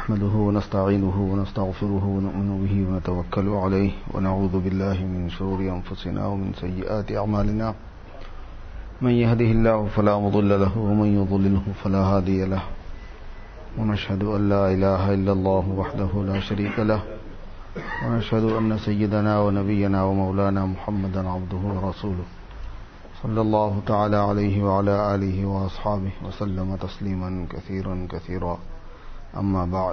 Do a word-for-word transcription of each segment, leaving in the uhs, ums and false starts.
نحمده ونستعينه ونستغفره ونؤمن به ونتوكل عليه ونعوذ بالله من شرور أنفسنا ومن سيئات أعمالنا من يهده الله فلا مضل له ومن يضلله فلا هادي له ونشهد أن لا إله إلا الله وحده لا شريك له ونشهد أن سيدنا ونبينا ومولانا محمدا عبده ورسوله صلى الله تعالى عليه وعلى آله وأصحابه وسلم تسليما كثيرا كثيرا اما بعد.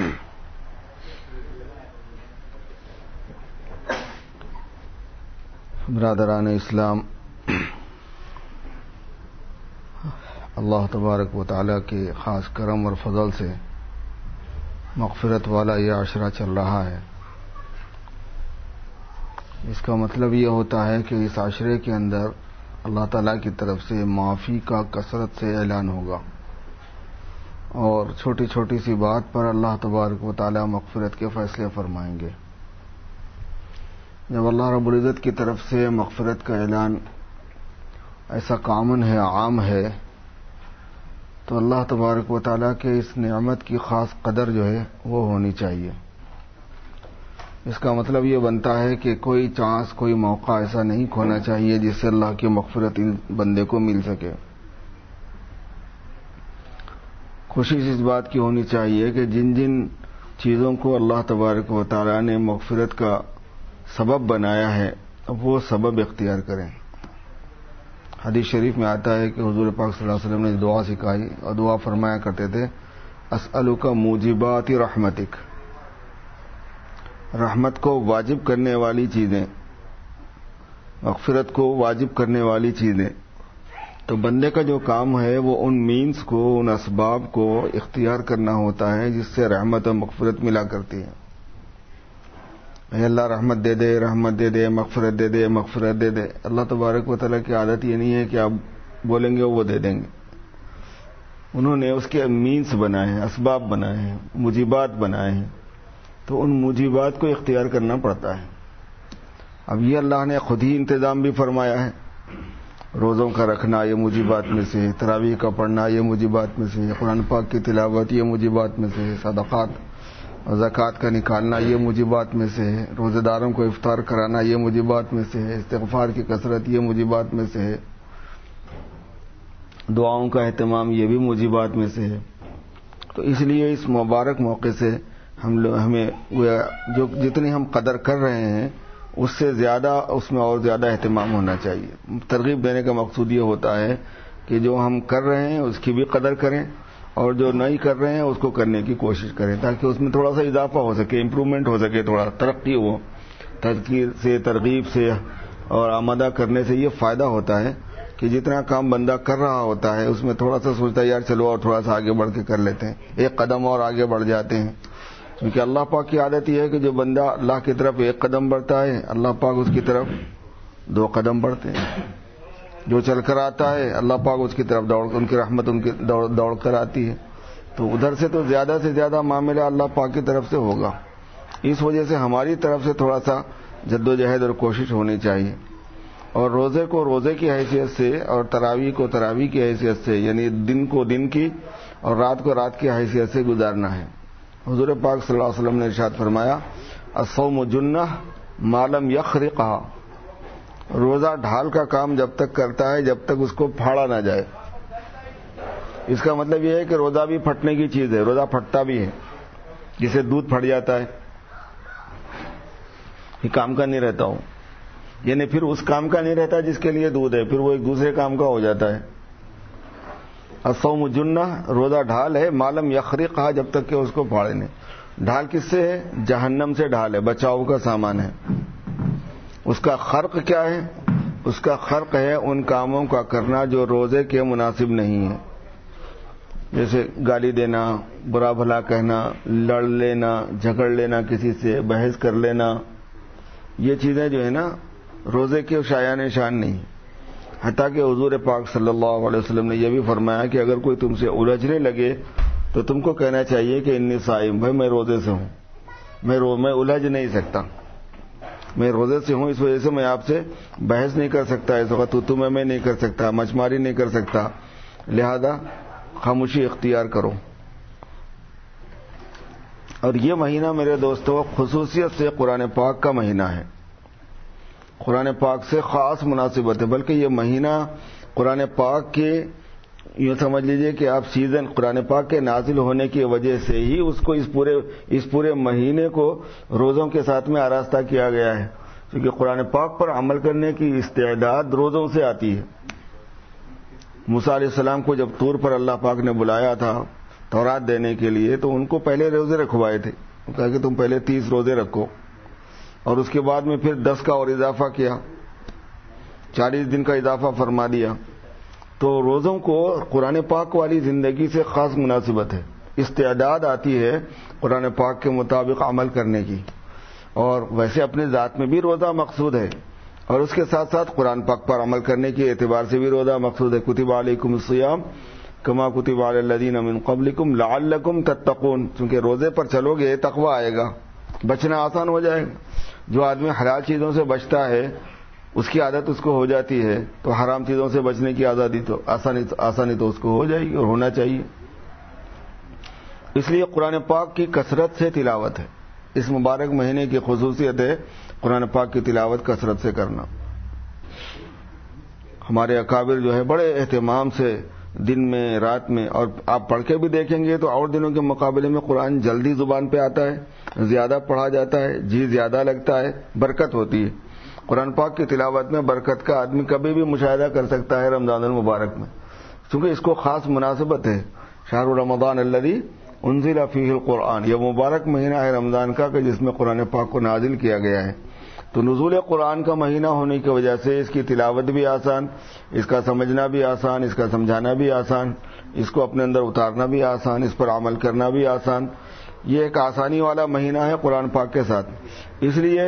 برادران اسلام، اللہ تبارک و تعالیٰ کے خاص کرم اور فضل سے مغفرت والا یہ عشرہ چل رہا ہے. اس کا مطلب یہ ہوتا ہے کہ اس عشرے کے اندر اللہ تعالیٰ کی طرف سے معافی کا کثرت سے اعلان ہوگا اور چھوٹی چھوٹی سی بات پر اللہ تبارک و تعالیٰ مغفرت کے فیصلے فرمائیں گے. جب اللہ رب العزت کی طرف سے مغفرت کا اعلان ایسا کامن ہے، عام ہے، تو اللہ تبارک و تعالیٰ کے اس نعمت کی خاص قدر جو ہے وہ ہونی چاہیے. اس کا مطلب یہ بنتا ہے کہ کوئی چانس، کوئی موقع ایسا نہیں کھونا چاہیے جس سے اللہ کی مغفرت اس بندے کو مل سکے. خوشی اس بات کی ہونی چاہیے کہ جن جن چیزوں کو اللہ تبارک و تعالیٰ نے مغفرت کا سبب بنایا ہے وہ سبب اختیار کریں. حدیث شریف میں آتا ہے کہ حضور پاک صلی اللہ علیہ وسلم نے دعا سکھائی اور دعا فرمایا کرتے تھے، اسألک موجبات رحمتک، رحمت کو واجب کرنے والی چیزیں، مغفرت کو واجب کرنے والی چیزیں. تو بندے کا جو کام ہے وہ ان مینز کو، ان اسباب کو اختیار کرنا ہوتا ہے جس سے رحمت اور مغفرت ملا کرتی ہے. اے اللہ رحمت دے دے، رحمت دے دے، مغفرت دے دے، مغفرت دے دے. اللہ تبارک و تعالیٰ کی عادت یہ نہیں ہے کہ آپ بولیں گے وہ دے دیں گے. انہوں نے اس کے مینز بنائے ہیں، اسباب بنائے ہیں، موجبات بنائے ہیں، تو ان موجبات کو اختیار کرنا پڑتا ہے. اب یہ اللہ نے خود ہی انتظام بھی فرمایا ہے. روزوں کا رکھنا یہ موجبات میں سے ہے، تراویح کا پڑھنا یہ موجبات میں سے ہے، قرآن پاک کی تلاوت یہ موجبات میں سے ہے، صدقات اور زکوٰۃ کا نکالنا یہ موجبات میں سے ہے، روزہ داروں کو افطار کرانا یہ موجبات میں سے ہے، استغفار کی کثرت یہ موجبات میں سے ہے، دعاؤں کا اہتمام یہ بھی موجبات میں سے ہے. تو اس لیے اس مبارک موقع سے ہم لوگ ہمیں جو جتنی ہم قدر کر رہے ہیں اس سے زیادہ، اس میں اور زیادہ اہتمام ہونا چاہیے. ترغیب دینے کا مقصود یہ ہوتا ہے کہ جو ہم کر رہے ہیں اس کی بھی قدر کریں اور جو نہیں کر رہے ہیں اس کو کرنے کی کوشش کریں تاکہ اس میں تھوڑا سا اضافہ ہو سکے، امپرومنٹ ہو سکے، تھوڑا ترقی ہو. تذکیر سے، ترغیب سے اور آمادہ کرنے سے یہ فائدہ ہوتا ہے کہ جتنا کام بندہ کر رہا ہوتا ہے اس میں تھوڑا سا سوچتا ہے یار چلو اور تھوڑا سا آگے بڑھ کے کر لیتے ہیں، ایک قدم اور آگے بڑھ جاتے ہیں. کیونکہ اللہ پاک کی عادت یہ ہے کہ جو بندہ اللہ کی طرف ایک قدم بڑھتا ہے اللہ پاک اس کی طرف دو قدم بڑھتے ہیں. جو چل کر آتا ہے اللہ پاک اس کی طرف دوڑ، ان کی رحمت ان کی دوڑ, دوڑ کر آتی ہے. تو ادھر سے تو زیادہ سے زیادہ معاملہ اللہ پاک کی طرف سے ہوگا. اس وجہ سے ہماری طرف سے تھوڑا سا جدوجہد اور کوشش ہونی چاہیے. اور روزے کو روزے کی حیثیت سے اور تراویح کو تراویح کی حیثیت سے، یعنی دن کو دن کی اور رات کو رات کی حیثیت سے گزارنا ہے. حضور پاک صلی اللہ علیہ وسلم نے ارشاد فرمایا، الصوم جنہ ما لم یخرقھا، روزہ ڈھال کا کام جب تک کرتا ہے جب تک اس کو پھاڑا نہ جائے. اس کا مطلب یہ ہے کہ روزہ بھی پھٹنے کی چیز ہے، روزہ پھٹتا بھی ہے، جسے دودھ پھٹ جاتا ہے یہ کام کا نہیں رہتا ہوں، یعنی پھر اس کام کا نہیں رہتا جس کے لیے دودھ ہے، پھر وہ ایک دوسرے کام کا ہو جاتا ہے. الصوم جنہ، روزہ ڈھال ہے، معلوم یخرقھا، جب تک کہ اس کو پھاڑے نہیں. ڈھال کس سے ہے؟ جہنم سے ڈھال ہے، بچاؤ کا سامان ہے. اس کا خرق کیا ہے؟ اس کا خرق ہے ان کاموں کا کرنا جو روزے کے مناسب نہیں ہے، جیسے گالی دینا، برا بھلا کہنا، لڑ لینا، جھگڑ لینا، کسی سے بحث کر لینا. یہ چیزیں جو ہے نا روزے کے شایان شان نہیں. حتیٰ کہ حضور پاک صلی اللہ علیہ وسلم نے یہ بھی فرمایا کہ اگر کوئی تم سے الجھنے لگے تو تم کو کہنا چاہیے کہ انی صائم، بھائی میں روزے سے ہوں، میں رو میں الجھ نہیں سکتا، میں روزے سے ہوں، اس وجہ سے میں آپ سے بحث نہیں کر سکتا، اس وقت تو تمہیں میں نہیں کر سکتا، مچماری نہیں کر سکتا، لہذا خاموشی اختیار کرو. اور یہ مہینہ میرے دوستوں خصوصیت سے قرآن پاک کا مہینہ ہے، قرآن پاک سے خاص مناسبت ہے، بلکہ یہ مہینہ قرآن پاک کے یوں سمجھ لیجئے کہ آپ سیزن قرآن پاک کے نازل ہونے کی وجہ سے ہی اس کو اس پورے اس پورے مہینے کو روزوں کے ساتھ میں آراستہ کیا گیا ہے، کیونکہ قرآن پاک پر عمل کرنے کی استعداد روزوں سے آتی ہے۔ موسیٰ علیہ السلام کو جب طور پر اللہ پاک نے بلایا تھا تورات دینے کے لیے تو ان کو پہلے روزے رکھوائے تھے، کہا کہ تم پہلے تیس روزے رکھو، اور اس کے بعد میں پھر دس کا اور اضافہ کیا، چالیس دن کا اضافہ فرما دیا۔ تو روزوں کو قرآن پاک والی زندگی سے خاص مناسبت ہے، استعداد آتی ہے قرآن پاک کے مطابق عمل کرنے کی، اور ویسے اپنے ذات میں بھی روزہ مقصود ہے، اور اس کے ساتھ ساتھ قرآن پاک پر عمل کرنے کے اعتبار سے بھی روزہ مقصود ہے۔ کتب علیکم الصیام کما کتب علی الذین من قبلکم لعلکم تتقون، چونکہ روزے پر چلو گے تقوی آئے گا، بچنا آسان ہو جائے گا۔ جو آدمی حلال چیزوں سے بچتا ہے اس کی عادت اس کو ہو جاتی ہے، تو حرام چیزوں سے بچنے کی آزادی تو آسانی آسانی تو اس کو ہو جائے گی اور ہونا چاہیے۔ اس لیے قرآن پاک کی کثرت سے تلاوت ہے، اس مبارک مہینے کی خصوصیت ہے قرآن پاک کی تلاوت کثرت سے کرنا۔ ہمارے اکابر جو ہے بڑے اہتمام سے دن میں رات میں، اور آپ پڑھ کے بھی دیکھیں گے تو اور دنوں کے مقابلے میں قرآن جلدی زبان پہ آتا ہے، زیادہ پڑھا جاتا ہے، جی زیادہ لگتا ہے، برکت ہوتی ہے قرآن پاک کی تلاوت میں۔ برکت کا آدمی کبھی بھی مشاہدہ کر سکتا ہے رمضان المبارک میں، کیونکہ اس کو خاص مناسبت ہے۔ شہر رمضان الذی انزل فیہ القرآن، یہ مبارک مہینہ ہے رمضان کا کہ جس میں قرآن پاک کو نازل کیا گیا ہے۔ تو نزول قرآن کا مہینہ ہونے کی وجہ سے اس کی تلاوت بھی آسان، اس کا سمجھنا بھی آسان، اس کا سمجھانا بھی آسان، اس کو اپنے اندر اتارنا بھی آسان، اس پر عمل کرنا بھی آسان۔ یہ ایک آسانی والا مہینہ ہے قرآن پاک کے ساتھ، اس لیے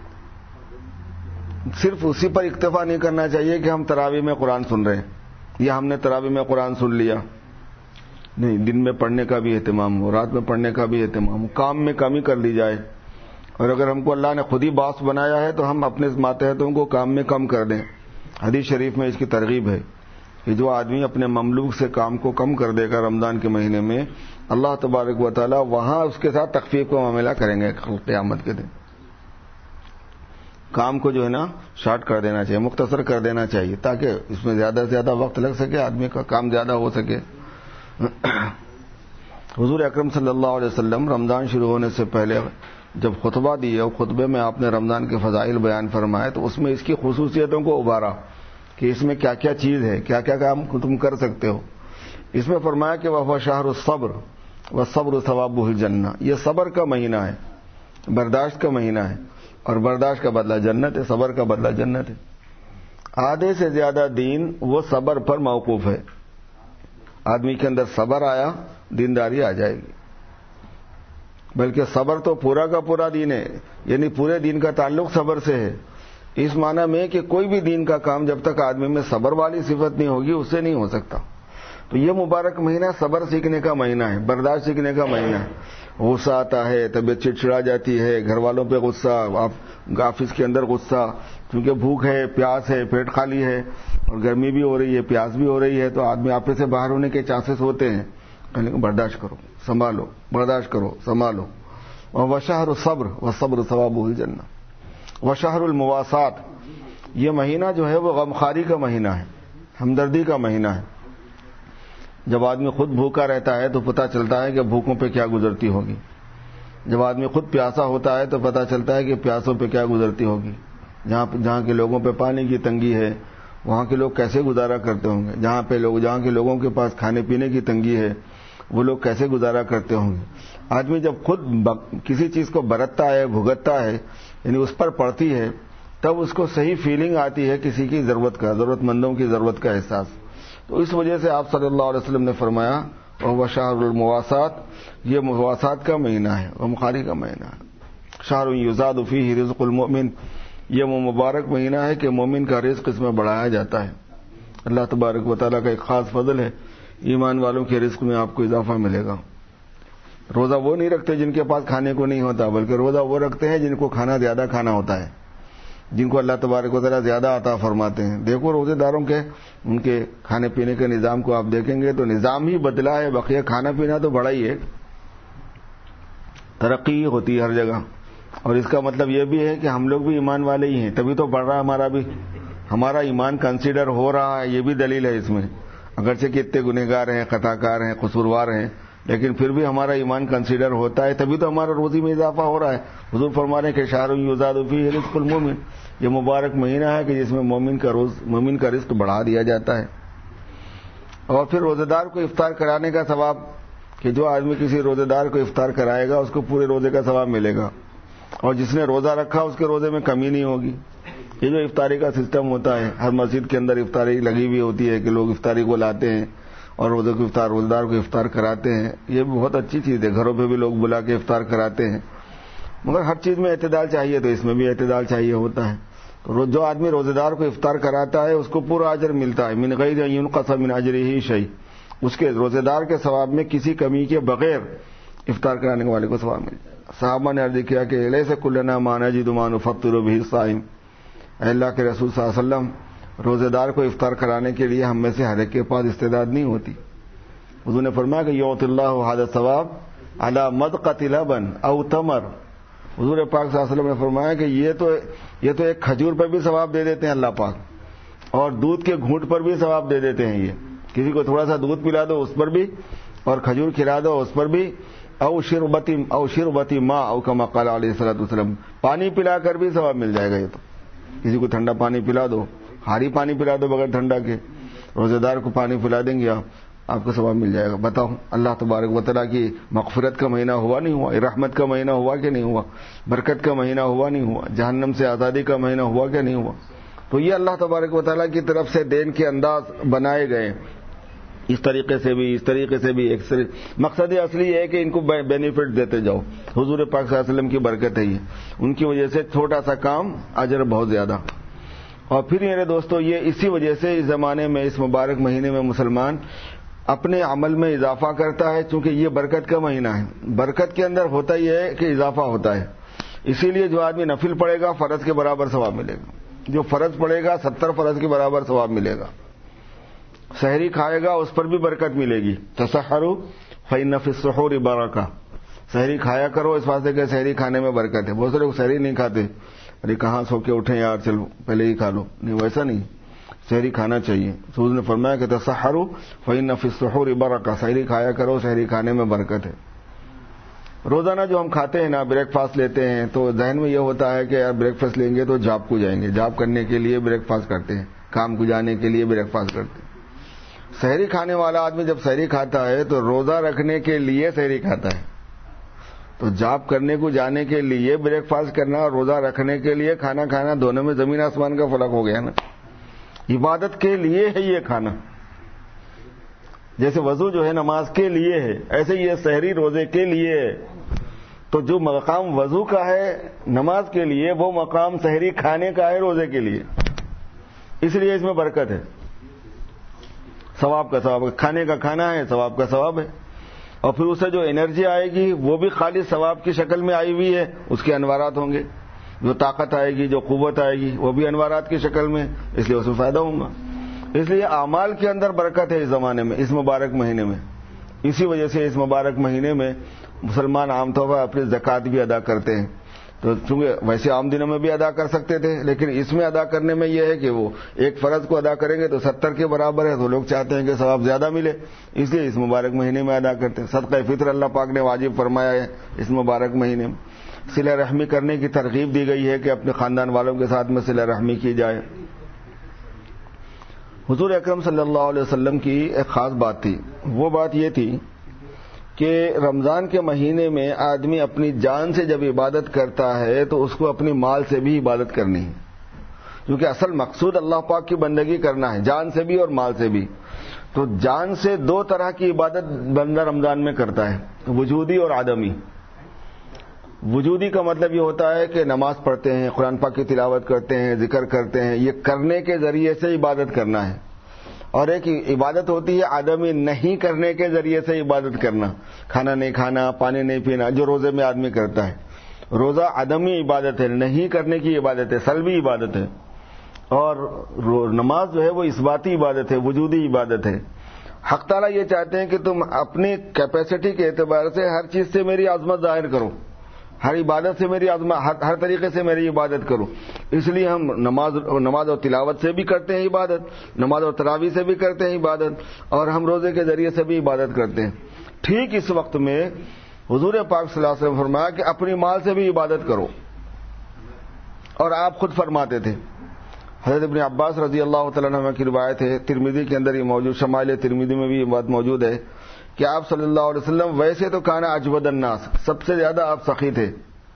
صرف اسی پر اکتفا نہیں کرنا چاہیے کہ ہم تراویح میں قرآن سن رہے ہیں یا ہم نے تراویح میں قرآن سن لیا، نہیں، دن میں پڑھنے کا بھی اہتمام ہو، رات میں پڑھنے کا بھی اہتمام ہو، کام میں کمی کر لی جائے، اور اگر ہم کو اللہ نے خود ہی باس بنایا ہے تو ہم اپنے ماتحتوں کو کام میں کم کر دیں۔ حدیث شریف میں اس کی ترغیب ہے کہ جو آدمی اپنے مملوک سے کام کو کم کر دے گا رمضان کے مہینے میں، اللہ تبارک و تعالی وہاں اس کے ساتھ تخفیف کا معاملہ کریں گے قیامت کے دن۔ کام کو جو ہے نا شارٹ کر دینا چاہیے، مختصر کر دینا چاہیے، تاکہ اس میں زیادہ سے زیادہ وقت لگ سکے، آدمی کا کام زیادہ ہو سکے۔ حضور اکرم صلی اللہ علیہ وسلم رمضان شروع ہونے سے پہلے جب خطبہ دیے اور خطبے میں آپ نے رمضان کے فضائل بیان فرمائے تو اس میں اس کی خصوصیتوں کو ابھارا کہ اس میں کیا کیا چیز ہے، کیا کیا کام تم کر سکتے ہو۔ اس میں فرمایا کہ وہ شہر الصبر والصبر ثوابہ الجنہ، یہ صبر کا مہینہ ہے، برداشت کا مہینہ ہے، اور برداشت کا بدلہ جنت ہے، صبر کا بدلہ جنت ہے۔ آدھے سے زیادہ دین وہ صبر پر موقوف ہے، آدمی کے اندر صبر آیا دینداری آ جائے گی، بلکہ صبر تو پورا کا پورا دین ہے، یعنی پورے دین کا تعلق صبر سے ہے، اس معنی میں کہ کوئی بھی دین کا کام جب تک آدمی میں صبر والی صفت نہیں ہوگی اس سے نہیں ہو سکتا۔ تو یہ مبارک مہینہ صبر سیکھنے کا مہینہ ہے، برداشت سیکھنے کا مہینہ ہے۔ غصہ آتا ہے، طبیعت چڑچڑا جاتی ہے، گھر والوں پہ غصہ، آفس کے اندر غصہ، کیونکہ بھوک ہے، پیاس ہے، پیٹ خالی ہے اور گرمی بھی ہو رہی ہے، پیاس بھی ہو رہی ہے، تو آدمی آفس سے باہر ہونے کے چانسز ہوتے ہیں، کہنے کو برداشت کرو، سنبھالو، برداشت کرو، سنبھالو۔ وشہر الصبر والصبر ثوابہ الجنہ۔ وشہر المواسات، یہ مہینہ جو ہے وہ غمخواری کا مہینہ ہے، ہمدردی کا مہینہ ہے۔ جب آدمی خود بھوکا رہتا ہے تو پتہ چلتا ہے کہ بھوکوں پہ کیا گزرتی ہوگی، جب آدمی خود پیاسا ہوتا ہے تو پتہ چلتا ہے کہ پیاسوں پہ کیا گزرتی ہوگی۔ جہاں جہاں کے لوگوں پہ پانی کی تنگی ہے وہاں کے لوگ کیسے گزارا کرتے ہوں گے، جہاں پہ لوگ جہاں کے لوگوں کے پاس کھانے پینے کی تنگی ہے وہ لوگ کیسے گزارا کرتے ہوں گے۔ آدمی جب خود کسی چیز کو برتتا ہے، بھگتتا ہے، یعنی اس پر پڑتی ہے، تب اس کو صحیح فیلنگ آتی ہے کسی کی ضرورت کا، ضرورت مندوں کی ضرورت کا احساس۔ تو اس وجہ سے آپ صلی اللہ علیہ وسلم نے فرمایا وہ شہر المواسات، یہ مواسات کا مہینہ ہے، غمخواری کا مہینہ ہے۔ شہر یزاد فیہ رزق المؤمن، یہ وہ مبارک مہینہ ہے کہ مومن کا رزق اس میں بڑھایا جاتا ہے۔ اللہ تبارک و تعالیٰ کا ایک خاص فضل ہے، ایمان والوں کے رزق میں آپ کو اضافہ ملے گا۔ روزہ وہ نہیں رکھتے جن کے پاس کھانے کو نہیں ہوتا، بلکہ روزہ وہ رکھتے ہیں جن کو کھانا زیادہ کھانا ہوتا ہے، جن کو اللہ تبارک و تعالیٰ زیادہ عطا فرماتے ہیں۔ دیکھو روزے داروں کے ان کے کھانے پینے کے نظام کو آپ دیکھیں گے تو نظام ہی بدلا ہے، بقیہ کھانا پینا تو بڑا ہی ہے۔ ترقی ہوتی ہے ہر جگہ. اور اس کا مطلب یہ بھی ہے کہ ہم لوگ بھی ایمان والے ہی ہیں, تبھی تو بڑھ رہا ہمارا بھی, ہمارا ایمان کنسیڈر ہو رہا ہے, یہ بھی دلیل ہے اس میں. اگرچہ کہ اتنے گنہگار ہیں, خطا کار ہیں, قصوروار ہیں, لیکن پھر بھی ہمارا ایمان کنسیڈر ہوتا ہے, تبھی تو ہمارا روزی میں اضافہ ہو رہا ہے. حضور فرما رہے ہیں کہ شہر یزاد فیہ رزق المومن, یہ مبارک مہینہ ہے کہ جس میں مومن کا روز مومن کا رزق بڑھا دیا جاتا ہے. اور پھر روزے دار کو افطار کرانے کا ثواب, کہ جو آدمی کسی روزے دار کو افطار کرائے گا اس کو پورے روزے کا ثواب ملے گا, اور جس نے روزہ رکھا اس کے روزے میں کمی نہیں ہوگی. یہ جو افطاری کا سسٹم ہوتا ہے, ہر مسجد کے اندر افطاری لگی ہوئی ہوتی ہے کہ لوگ افطاری کو لاتے ہیں اور روزے کو افطار روزے دار کو افطار کراتے ہیں, یہ بھی بہت اچھی چیز ہے. گھروں پہ بھی لوگ بلا کے افطار کراتے ہیں, مگر ہر چیز میں اعتدال چاہیے, تو اس میں بھی اعتدال چاہیے ہوتا ہے. تو جو آدمی روزے دار کو افطار کراتا ہے اس کو پورا اجر ملتا ہے, من غیر ان ينقص من اجرہ شیء, اس کے روزے دار کے ثواب میں کسی کمی کے بغیر افطار کرانے والے کو ثواب مل جائے. صحابہ نے عرض کیا کہ لیس کلنا ما نجد ما نفطر به الصائم, اے اللہ کے رسول صلی اللہ علیہ وسلم, روزے دار کو افطار کرانے کے لیے ہم میں سے ہر ایک کے پاس استعداد نہیں ہوتی. حضور نے فرمایا کہ یعطی اللہ ھذا الثواب علی مدقۃ لبن او تمر. حضور پاک صلی اللہ علیہ وسلم نے فرمایا کہ یہ تو یہ تو ایک کھجور پر بھی ثواب دے دیتے ہیں اللہ پاک, اور دودھ کے گھونٹ پر بھی ثواب دے دیتے ہیں. یہ کسی کو تھوڑا سا دودھ پلا دو اس پر بھی, اور کھجور کھلا دو اس پر بھی, او شربتی او شربتی ماء او کما قال علیہ الصلوۃ والسلام, پانی پلا کر بھی ثواب مل جائے گا. یہ تو کسی کو ٹھنڈا پانی پلا دو, ہاری پانی پلا دو بغیر ٹھنڈا کے, روزے دار کو پانی پلا دیں گے آپ, آپ کو ثواب مل جائے گا. بتاؤ اللہ تبارک و تعالیٰ کی مغفرت کا مہینہ ہوا نہیں ہوا, رحمت کا مہینہ ہوا کہ نہیں ہوا, برکت کا مہینہ ہوا نہیں ہوا, جہنم سے آزادی کا مہینہ ہوا کہ نہیں ہوا. تو یہ اللہ تبارک و تعالیٰ کی طرف سے دین کے انداز بنائے گئے, اس طریقے سے بھی اس طریقے سے بھی. ایک مقصد اصلی یہ ہے کہ ان کو بینیفٹ دیتے جاؤ. حضور پاک صلی اللہ علیہ وسلم کی برکت ہے یہ, ان کی وجہ سے چھوٹا سا کام اجر بہت زیادہ. اور پھر میرے دوستو, یہ اسی وجہ سے اس زمانے میں اس مبارک مہینے میں مسلمان اپنے عمل میں اضافہ کرتا ہے, چونکہ یہ برکت کا مہینہ ہے. برکت کے اندر ہوتا ہی ہے کہ اضافہ ہوتا ہے. اسی لیے جو آدمی نفل پڑھے گا فرض کے برابر ثواب ملے گا, جو فرض پڑھے گا ستر فرض کے برابر ثواب ملے گا. سحری کھائے گا اس پر بھی برکت ملے گی. تسحروا فإن فی السحور برکہ, سحری کھایا کرو اس واسطے کہ سحری کھانے میں برکت ہے. بہت سارے لوگ سحری نہیں کھاتے, ارے کہاں سو کے اٹھیں یار, چلو پہلے ہی کھا لو. نہیں, ویسا نہیں, سحری کھانا چاہیے. حضور نے فرمایا کہ تسحروا فإن فی السحور برکہ, سحری کھایا کرو, سحری کھانے میں برکت ہے. روزانہ جو ہم کھاتے ہیں نا, بریک فاسٹ لیتے ہیں, تو ذہن میں یہ ہوتا ہے کہ یار بریک فاسٹ لیں گے تو جاب کو جائیں گے, جاب کرنے کے لیے بریک فاسٹ کرتے ہیں, کام کو جانے کے لیے بریک فاسٹ کرتے ہیں. سحری کھانے والا آدمی جب سحری کھاتا ہے تو روزہ رکھنے کے لیے سحری کھاتا ہے. تو جاب کرنے کو جانے کے لیے بریک فاسٹ کرنا اور روزہ رکھنے کے لیے کھانا کھانا, دونوں میں زمین آسمان کا فرق ہو گیا نا. عبادت کے لیے ہے یہ کھانا, جیسے وضو جو ہے نماز کے لیے ہے, ایسے یہ سحری روزے کے لیے ہے. تو جو مقام وضو کا ہے نماز کے لیے, وہ مقام سحری کھانے کا ہے روزے کے لیے. اس لیے اس میں برکت ہے, ثواب کا ثواب, کھانے کا کھانا ہے, ثواب کا ثواب ہے. اور پھر اسے جو انرجی آئے گی وہ بھی خالص ثواب کی شکل میں آئی ہوئی ہے, اس کے انوارات ہوں گے. جو طاقت آئے گی, جو قوت آئے گی, وہ بھی انوارات کی شکل میں, اس لیے اس میں فائدہ ہوگا. اس لیے اعمال کے اندر برکت ہے اس زمانے میں, اس مبارک مہینے میں. اسی وجہ سے اس مبارک مہینے میں مسلمان عام طور پر اپنی زکوٰۃ بھی ادا کرتے ہیں. تو چونکہ ویسے عام دنوں میں بھی ادا کر سکتے تھے, لیکن اس میں ادا کرنے میں یہ ہے کہ وہ ایک فرض کو ادا کریں گے تو ستر کے برابر ہے, تو لوگ چاہتے ہیں کہ ثواب زیادہ ملے, اس لیے اس مبارک مہینے میں ادا کرتے ہیں. صدقہ فطر اللہ پاک نے واجب فرمایا ہے اس مبارک مہینے میں. صلہ رحمی کرنے کی ترغیب دی گئی ہے کہ اپنے خاندان والوں کے ساتھ میں صلہ رحمی کی جائے. حضور اکرم صلی اللہ علیہ وسلم کی ایک خاص بات تھی, وہ بات یہ تھی کہ رمضان کے مہینے میں آدمی اپنی جان سے جب عبادت کرتا ہے تو اس کو اپنی مال سے بھی عبادت کرنی ہے, کیونکہ اصل مقصود اللہ پاک کی بندگی کرنا ہے, جان سے بھی اور مال سے بھی. تو جان سے دو طرح کی عبادت بندہ رمضان میں کرتا ہے, وجودی اور آدمی. وجودی کا مطلب یہ ہوتا ہے کہ نماز پڑھتے ہیں, قرآن پاک کی تلاوت کرتے ہیں, ذکر کرتے ہیں, یہ کرنے کے ذریعے سے عبادت کرنا ہے. اور ایک عبادت ہوتی ہے آدمی نہیں کرنے کے ذریعے سے عبادت کرنا, کھانا نہیں کھانا, پانی نہیں پینا, جو روزے میں آدمی کرتا ہے. روزہ آدمی عبادت ہے, نہیں کرنے کی عبادت ہے, سلبی عبادت ہے. اور نماز جو ہے وہ اثباتی عبادت ہے, وجودی عبادت ہے. حق تعالیٰ یہ چاہتے ہیں کہ تم اپنی کیپیسٹی کے اعتبار سے ہر چیز سے میری عظمت ظاہر کرو, ہر عبادت سے میری عظمت، ہر, ہر طریقے سے میری عبادت کرو. اس لیے ہم نماز نماز اور تلاوت سے بھی کرتے ہیں عبادت، نماز اور تراویح سے بھی کرتے ہیں عبادت، اور ہم روزے کے ذریعے سے بھی عبادت کرتے ہیں. ٹھیک اس وقت میں حضور پاک صلی اللہ علیہ وسلم فرمایا کہ اپنی مال سے بھی عبادت کرو. اور آپ خود فرماتے تھے، حضرت ابن عباس رضی اللہ تعالیٰ عنہ کی روایت ہے، ترمذی کے اندر یہ موجود، شمائل ترمذی میں بھی یہ بات موجود ہے کہ آپ صلی اللہ علیہ وسلم ویسے تو کانا اجود الناس، سب سے زیادہ آپ سخی تھے،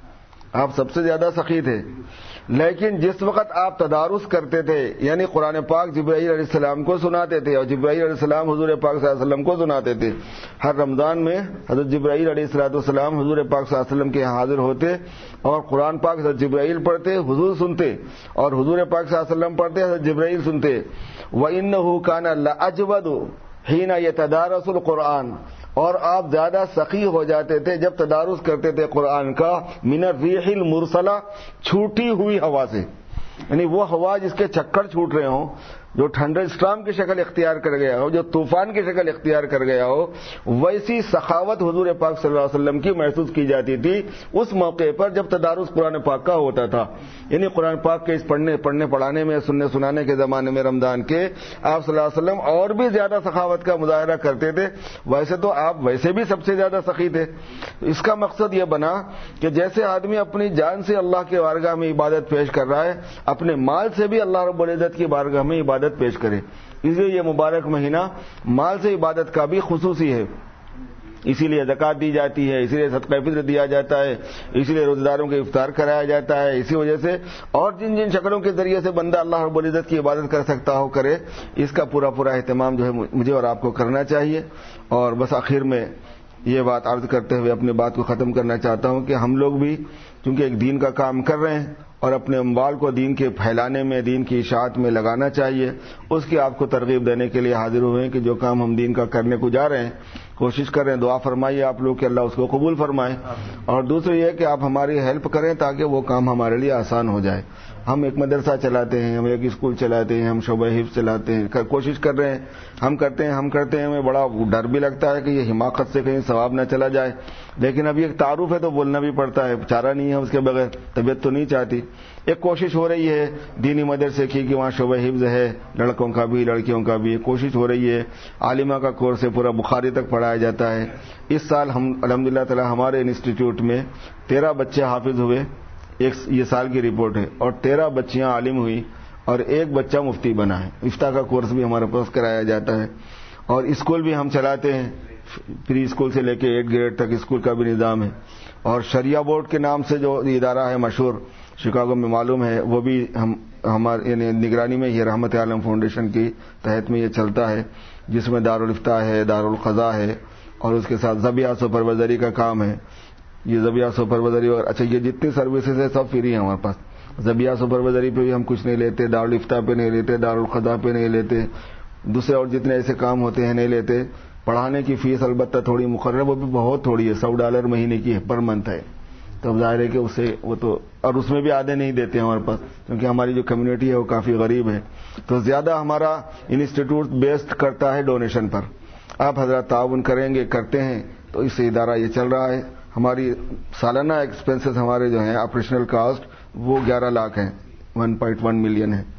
آپ سب سے زیادہ سخی تھے، لیکن جس وقت آپ تدارس کرتے تھے، یعنی قرآن پاک جبرائیل علیہ السلام کو سناتے تھے اور جبرائیل علیہ السلام حضور پاک صلی اللہ علیہ وسلم کو سناتے تھے. ہر رمضان میں حضرت جبرائیل علیہ الصلوۃ والسلام حضور پاک صلی اللہ علیہ وسلم کے یہاں حاضر ہوتے اور قرآن پاک حضرت جبرائیل پڑھتے، حضور سنتے، اور حضور پاک صلی اللہ علیہ وسلم پڑھتے، حضرت جبرائیل سنتے. وَإِنَّهُ كَانَ لَأَجْوَدُ حِينَ يَتَدَارَسُ الْقُرْآنَ، اور آپ زیادہ سخی ہو جاتے تھے جب تدارس کرتے تھے قرآن کا، من الریح المرسلہ، چھوٹی ہوئی ہوا سے، یعنی وہ ہوا جس کے چکر چھوٹ رہے ہوں، جو ٹھنڈر اسٹارم کی شکل اختیار کر گیا ہو، جو طوفان کی شکل اختیار کر گیا ہو، ویسی سخاوت حضور پاک صلی اللہ علیہ وسلم کی محسوس کی جاتی تھی اس موقع پر جب تدارس قرآن پاک کا ہوتا تھا. یعنی قرآن پاک کے اس پڑھنے پڑھنے پڑھانے میں، سننے سنانے کے زمانے میں رمضان کے آپ صلی اللہ علیہ وسلم اور بھی زیادہ سخاوت کا مظاہرہ کرتے تھے. ویسے تو آپ ویسے بھی سب سے زیادہ سخی تھے. اس کا مقصد یہ بنا کہ جیسے آدمی اپنی جان سے اللہ کے بارگاہ میں عبادت پیش کر رہا ہے، اپنے مال سے بھی اللہ رب العزت کی بارگاہ میں عبادت پیش کرے. اس لیے یہ مبارک مہینہ مال سے عبادت کا بھی خصوصی ہے، اسی لیے زکوٰۃ دی جاتی ہے، اسی لیے صدقہ فطر دیا جاتا ہے، اسی لیے روزہ داروں کے افطار کرایا جاتا ہے. اسی وجہ سے اور جن جن شکلوں کے ذریعے سے بندہ اللہ رب العزت کی عبادت کر سکتا ہو کرے، اس کا پورا پورا اہتمام جو ہے مجھے اور آپ کو کرنا چاہیے. اور بس آخر میں یہ بات عرض کرتے ہوئے اپنی بات کو ختم کرنا چاہتا ہوں کہ ہم لوگ بھی چونکہ ایک دین کا کام کر رہے ہیں اور اپنے اموال کو دین کے پھیلانے میں، دین کی اشاعت میں لگانا چاہیے، اس کی آپ کو ترغیب دینے کے لیے حاضر ہوئے ہیں کہ جو کام ہم دین کا کرنے کو جا رہے ہیں کوشش کر رہے ہیں، دعا فرمائیے آپ لوگ کہ اللہ اس کو قبول فرمائے. اور دوسری یہ کہ آپ ہماری ہیلپ کریں تاکہ وہ کام ہمارے لیے آسان ہو جائے. ہم ایک مدرسہ چلاتے ہیں، ہم ایک اسکول چلاتے ہیں، ہم شعبہ حفظ چلاتے ہیں، کوشش کر رہے ہیں، ہم کرتے ہیں ہم کرتے ہیں ہمیں بڑا ڈر بھی لگتا ہے کہ یہ حماقت سے کہیں ثواب نہ چلا جائے، لیکن اب یہ تعارف ہے تو بولنا بھی پڑتا ہے، چارہ نہیں ہے اس کے بغیر، طبیعت تو نہیں چاہتی. ایک کوشش ہو رہی ہے دینی مدرسے کی کہ وہاں شعبہ حفظ ہے، لڑکوں کا بھی لڑکیوں کا بھی کوشش ہو رہی ہے. عالمہ کا کورس ہے، پورا بخاری تک پڑھایا جاتا ہے. اس سال ہم الحمدللہ تعالی ہمارے انسٹیٹیوٹ میں تیرہ بچے حافظ ہوئے، ایک یہ سال کی رپورٹ ہے، اور تیرہ بچیاں عالم ہوئی اور ایک بچہ مفتی بنا ہے. افتاء کا کورس بھی ہمارے پاس کرایا جاتا ہے. اور اسکول بھی ہم چلاتے ہیں، پری اسکول سے لے کے ایٹ گریڈ تک اسکول کا بھی نظام ہے. اور شریعہ بورڈ کے نام سے جو ادارہ ہے مشہور شکاگو میں معلوم ہے، وہ بھی ہم ہمارے یعنی نگرانی میں یہ رحمت عالم فاؤنڈیشن کی تحت میں یہ چلتا ہے، جس میں دارالفتاء ہے، دارالقضاء ہے، اور اس کے ساتھ ذبیحہ سپروائزری کا کام ہے. یہ ذبیحہ سپروائزری اور اچھا یہ جتنی سروسز ہے سب فری ہیں ہمارے پاس. ذبیحہ سپروائزری پہ بھی ہم کچھ نہیں لیتے، دارالفتاء پہ نہیں لیتے، دارالقضاء پہ نہیں لیتے، دوسرے اور جتنے ایسے کام ہوتے ہیں نہیں لیتے. پڑھانے کی فیس البتہ تھوڑی مقرر، وہ بھی بہت تھوڑی ہے، سو ڈالر مہینے کی ہے، پر منتھ ہے. تو اب ظاہر ہے کہ اسے وہ تو اور اس میں بھی آدھے نہیں دیتے ہمارے پاس، کیونکہ ہماری جو کمیونٹی ہے وہ کافی غریب ہے. تو زیادہ ہمارا انسٹیٹیوٹ بیسڈ کرتا ہے ڈونیشن پر. آپ حضرات تعاون کریں گے، کرتے ہیں تو اس سے ادارہ یہ چل رہا ہے. ہماری سالانہ ایکسپنسز ہمارے جو ہیں آپریشنل کاسٹ وہ گیارہ لاکھ ہیں، ون پوائنٹ ون ملین ہے.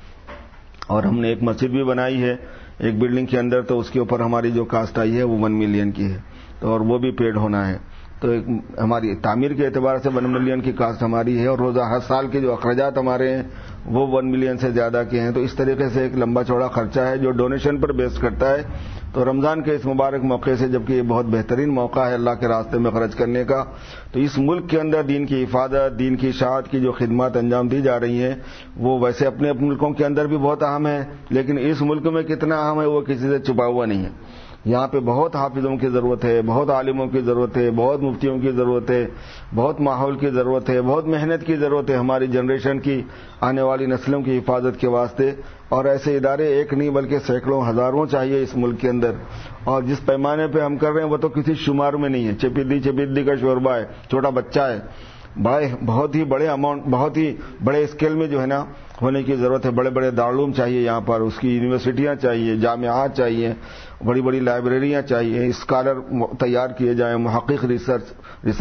اور ہم نے ایک مسجد بھی بنائی ہے ایک بلڈنگ کے اندر، تو اس کے اوپر ہماری جو کاسٹ آئی ہے وہ ون ملین کی ہے، تو اور وہ بھی پیڈ ہونا ہے. تو ایک ہماری تعمیر کے اعتبار سے ون ملین کی کاسٹ ہماری ہے، اور روزہ ہر سال کے جو اخراجات ہمارے ہیں وہ ون ملین سے زیادہ کے ہیں. تو اس طریقے سے ایک لمبا چوڑا خرچہ ہے جو ڈونیشن پر بیس کرتا ہے. تو رمضان کے اس مبارک موقع سے، جبکہ یہ بہت بہترین موقع ہے اللہ کے راستے میں خرچ کرنے کا، تو اس ملک کے اندر دین کی حفاظت، دین کی اشاعت کی جو خدمات انجام دی جا رہی ہیں وہ ویسے اپنے اپنے ملکوں کے اندر بھی بہت اہم ہے، لیکن اس ملک میں کتنا اہم ہے وہ کسی سے چھپا ہوا نہیں ہے. یہاں پہ بہت حافظوں کی ضرورت ہے، بہت عالموں کی ضرورت ہے، بہت مفتیوں کی ضرورت ہے، بہت ماحول کی ضرورت ہے، بہت محنت کی ضرورت ہے ہماری جنریشن کی، آنے والی نسلوں کی حفاظت کے واسطے. اور ایسے ادارے ایک نہیں بلکہ سینکڑوں ہزاروں چاہیے اس ملک کے اندر. اور جس پیمانے پہ ہم کر رہے ہیں وہ تو کسی شمار میں نہیں ہے. چپیدی چپیدی کا شوربہ ہے، چھوٹا بچہ ہے. بڑے بہت ہی بڑے اماؤنٹ بہت ہی بڑے اسکیل میں جو ہے نا ہونے کی ضرورت ہے. بڑے بڑے دارالعلوم چاہیے یہاں پر, اس کی یونیورسٹیاں چاہیے, جامعات چاہیے, بڑی بڑی لائبریریاں چاہیے, اسکالر تیار کیے جائیں, محقق ریسرچ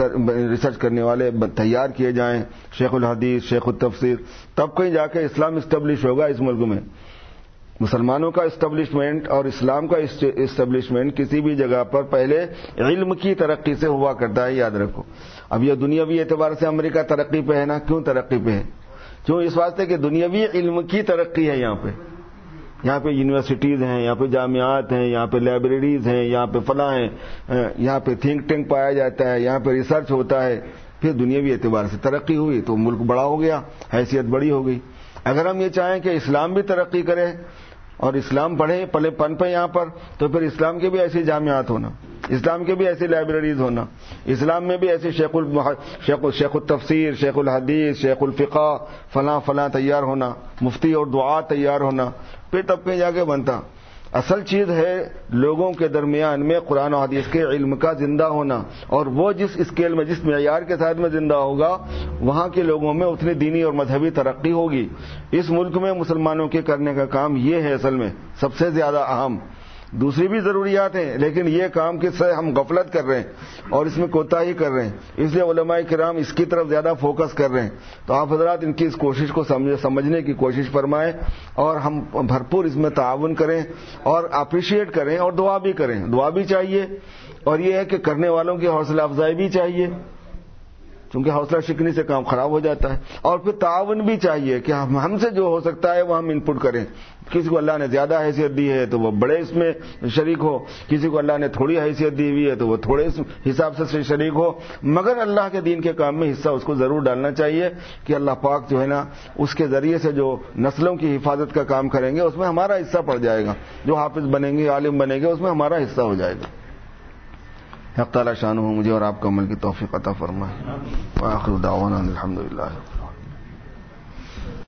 ریسرچ کرنے والے تیار کیے جائیں, شیخ الحدیث, شیخ التفسیر, تب کہیں جا کے اسلام اسٹیبلش ہوگا اس ملک میں. مسلمانوں کا اسٹیبلشمنٹ اور اسلام کا اسٹیبلشمنٹ کسی بھی جگہ پر پہلے علم کی ترقی سے ہوا کرتا ہے, یاد رکھو. اب یہ دنیاوی اعتبار سے امریکہ ترقی پہ ہے نا, کیوں ترقی پہ ہے؟ کیوں؟ اس واسطے کہ دنیاوی علم کی ترقی ہے یہاں پہ. یہاں پہ یونیورسٹیز ہیں, یہاں پہ جامعات ہیں, یہاں پہ لائبریریز ہیں, یہاں پہ فلاں ہیں, یہاں پہ تھنک ٹینک پایا جاتا ہے, یہاں پہ ریسرچ ہوتا ہے. پھر دنیاوی اعتبار سے ترقی ہوئی تو ملک بڑا ہو گیا, حیثیت بڑی ہو گئی. اگر ہم یہ چاہیں کہ اسلام بھی ترقی کرے اور اسلام پڑھے پلے پن پہ یہاں پر, تو پھر اسلام کے بھی ایسی جامعات ہونا, اسلام کے بھی ایسی لائبریریز ہونا, اسلام میں بھی ایسے شیخ شیخ شیخ التفسیر, شیخ الحدیث, شیخ الفقہ, فلاں فلاں تیار ہونا, مفتی اور دعا تیار ہونا, پھر تب کہیں جا کے بنتا. اصل چیز ہے لوگوں کے درمیان میں قرآن و حدیث کے علم کا زندہ ہونا, اور وہ جس اسکیل میں جس معیار کے ساتھ میں زندہ ہوگا وہاں کے لوگوں میں اتنی دینی اور مذہبی ترقی ہوگی. اس ملک میں مسلمانوں کے کرنے کا کام یہ ہے اصل میں سب سے زیادہ اہم. دوسری بھی ضروریات ہیں, لیکن یہ کام کس سے ہم غفلت کر رہے ہیں اور اس میں کوتاہی کر رہے ہیں, اس لیے علماء کرام اس کی طرف زیادہ فوکس کر رہے ہیں. تو آپ حضرات ان کی اس کوشش کو سمجھنے کی کوشش فرمائیں اور ہم بھرپور اس میں تعاون کریں اور اپریشیٹ کریں اور دعا بھی کریں. دعا بھی چاہیے اور یہ ہے کہ کرنے والوں کی حوصلہ افزائی بھی چاہیے, کیونکہ حوصلہ شکنی سے کام خراب ہو جاتا ہے. اور پھر تعاون بھی چاہیے کہ ہم ہم سے جو ہو سکتا ہے وہ ہم ان پٹ کریں. کسی کو اللہ نے زیادہ حیثیت دی ہے تو وہ بڑے اس میں شریک ہو, کسی کو اللہ نے تھوڑی حیثیت دی ہوئی ہے تو وہ تھوڑے اس حساب سے شریک ہو, مگر اللہ کے دین کے کام میں حصہ اس کو ضرور ڈالنا چاہیے کہ اللہ پاک جو ہے نا اس کے ذریعے سے جو نسلوں کی حفاظت کا کام کریں گے اس میں ہمارا حصہ پڑ جائے گا. جو حافظ بنیں گے, عالم بنیں گے, اس میں ہمارا حصہ ہو جائے گا. حق تعالی شانہ مجھے اور آپ کو عمل کی توفیق عطا فرمائے. وآخر دعوانا الحمدللہ.